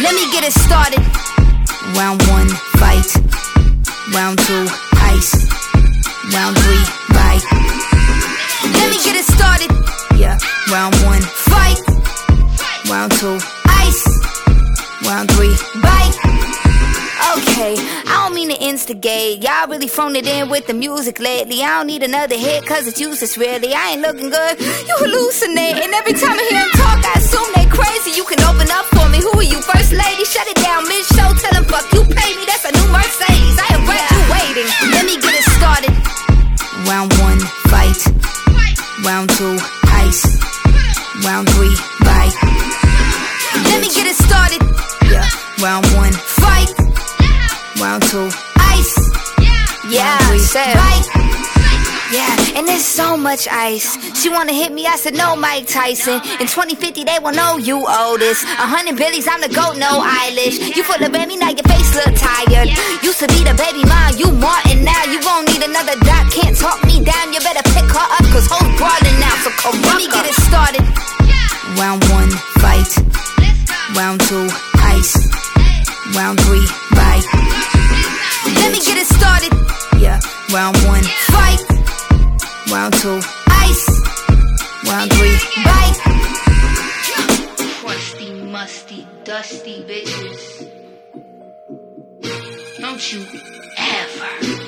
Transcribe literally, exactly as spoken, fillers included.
Let me get it started. Round one, fight. Round two, ice. Round three, bite. Let me get it started. Yeah. Round one, fight. Round two, ice. Round three, bite. Okay, I don't mean to instigate. Y'all really phoned it in with the music lately. I don't need another hit cause it's useless really. I ain't looking good, you hallucinating. Every time I hear them talk I assume they crazy. You can open up for me, who are you, first lady? Shut it down mid-show, tell them fuck you pay me. That's a new Mercedes, I am graduating. Let me get it started. Round one, fight. Round two, ice. Round three, bite. Let me get it started. Yeah. Round one, fight. Round two, ice. Yeah, said bite. Yeah, and there's so much ice. She wanna hit me, I said no, Mike Tyson. In twenty fifty they will know you oldest. A hundred billies, I'm the GOAT, no eyelash. You full of baby, now your face look tired. Used to be the baby mom, you Martin now. You won't need another dot, can't talk me down. You better pick her up, cause hoes brawling now. So come let me get it started. Round one, fight. Round two, ice. Round three, bite. Let me get it started. Yeah. Round one, fight. Round two, ice. Round three, bite. Crusty, musty, dusty bitches. Don't you ever